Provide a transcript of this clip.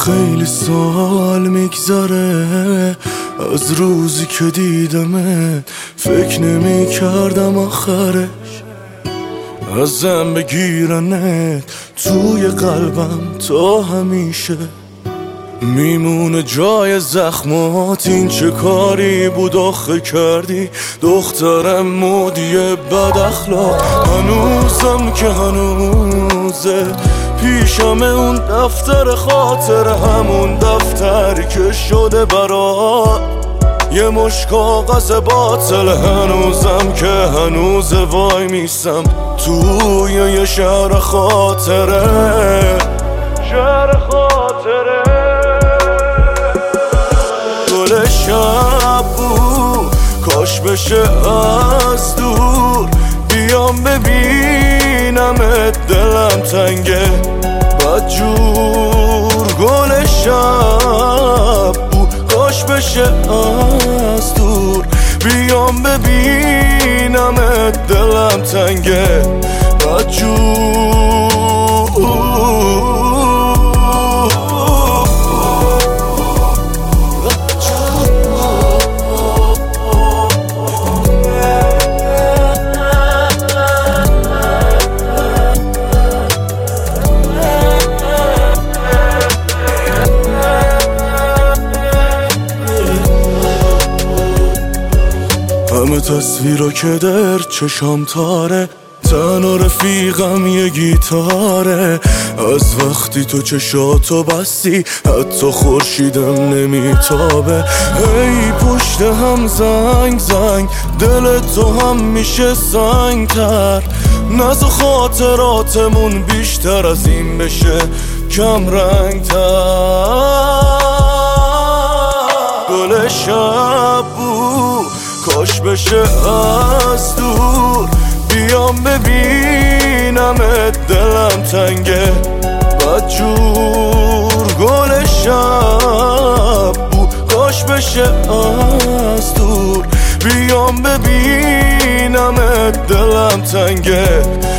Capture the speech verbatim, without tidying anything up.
خیلی سال میگذره از روزی که دیدمت، فکر نمی کردم آخرش ازم بگیرنت توی قلبم تا همیشه میمونه جای زخمات. این چه کاری بود آخه کردی دخترم مودی بد اخلاق؟ هنوزم که هنوزه پیشم اون دفتر خاطر، همون دفتری که شده برات یه مش کاغذ باطل. هنوزم که هنوز وای میسم توی یه شهر خاطره، شهر خاطره. گل شب بود کاش بشه از دور بیام ببینمت، دلم تنگه بدجور. گل شب بود کاش بشه از دور بیام ببینمت، دلم تنگه بدجور. همه تصویرا که در چشام تاره، تنها رفیقم یه گیتاره. از وقتی تو چشاتو بستی حتی خورشیدم نمیتابه. ای پشت هم زنگ زنگ دل تو هم میشه سنگ تر، نزا خاطراتمون بیشتر از این بشه کم رنگ تر. گل شب بود کاش بشه از دور بیام ببینمت، دلم تنگه بدجور. گل شب بود کاش بشه از دور بیام ببینمت، دلم تنگه